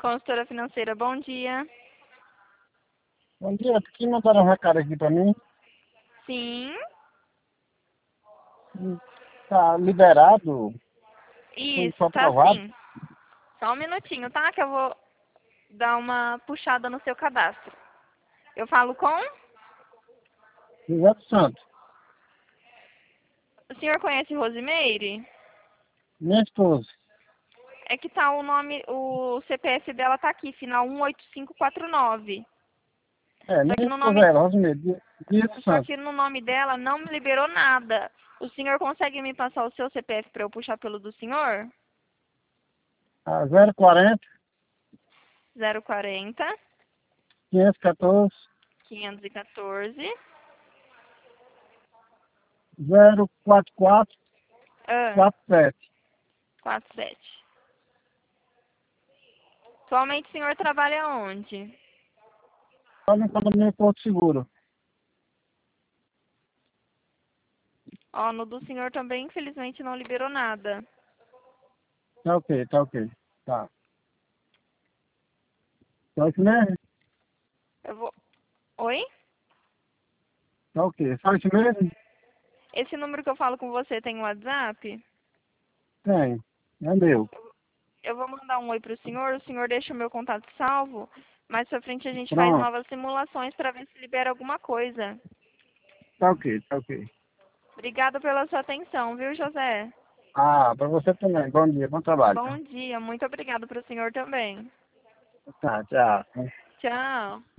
Consultora financeira, bom dia. Bom dia, aqui mandaram um recado aqui pra mim. Sim. Tá liberado, foi Isso, tá aprovado. sim. Só um minutinho, tá? Que eu vou dar uma puxada no seu cadastro. Eu falo com? José dos Santos, O senhor conhece Rosimeire? minha esposa. É que tá o nome, o CPF dela tá aqui, final 18549. Só que Minha no esposa nome, é ela, Rosimeire Dias dos só Santos. que no nome dela não me liberou nada. O senhor consegue me passar o seu CPF para eu puxar pelo do senhor? 040 040 514 514 044 47. 47. Atualmente o senhor trabalha onde? Só no condomínio Porto Seguro. Ó, no do senhor também, infelizmente, não liberou nada. Tá ok, tá ok. Tá. Tá isso mesmo? Eu vou... Oi? Tá ok. Só isso mesmo? Esse número que eu falo com você tem um WhatsApp? Tem. É meu. Eu vou mandar um oi pro o senhor deixa o meu contato salvo, mais pra frente a gente faz Pronto. novas simulações para ver se libera alguma coisa. Tá ok, tá ok. Obrigada pela sua atenção, viu, José? Pra você também. Bom dia, bom trabalho. Bom dia, muito obrigada pro senhor também. Tá, tchau. Tchau.